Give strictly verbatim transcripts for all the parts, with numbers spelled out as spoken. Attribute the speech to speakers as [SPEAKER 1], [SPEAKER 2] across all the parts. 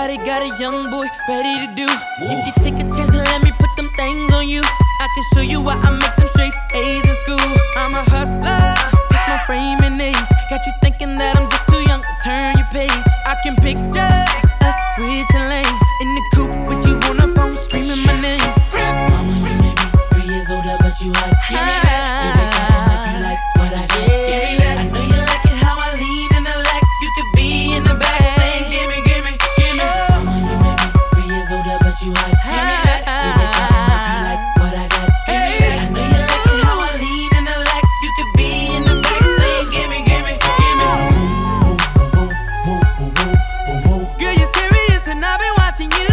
[SPEAKER 1] Shawty got a young boy ready to do. Whoa. If you take a chance and let me put them things on you, I can show you why I make them straight A's in school. I'm a hustler, just my frame and age got you thinking that I'm just too young to turn your page. I can picture us switching lanes in the coupe with you on the phone screaming my name. Mama, you may be three years older, but you hot. Give me that. You be talking like you like what I got. Yeah. Give me that. I know you like it how I lean in the lack. You could be in the back saying give me, give me, give me. Mama, you may be three years older, but you hot. Give me that. You be talking like you like what I got. Give me that. I know you like it how I lean in the lack. You could be in the back saying give me, give me, give me. Girl, you're serious and I've been watching you.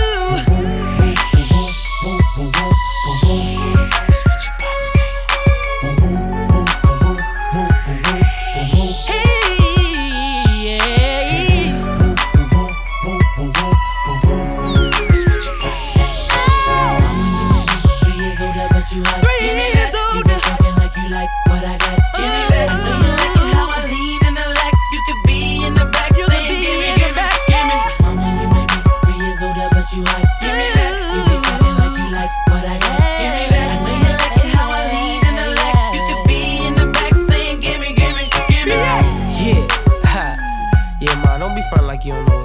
[SPEAKER 1] You hot. Three years older. You be talking like you like what I got. Give me that. I know you like it how I lean in the lack. You could be in the back. You saying, could be give me, in give the me, back. Give me. Mama, you may be three years older, but you hot. Give me that. You be talking like you like what I got. Give me that. I know you like it how I lean in the lack. You could be in the back saying, give me, give me, give me. Yeah, ha. Yeah, man, don't be frontin' like you don't know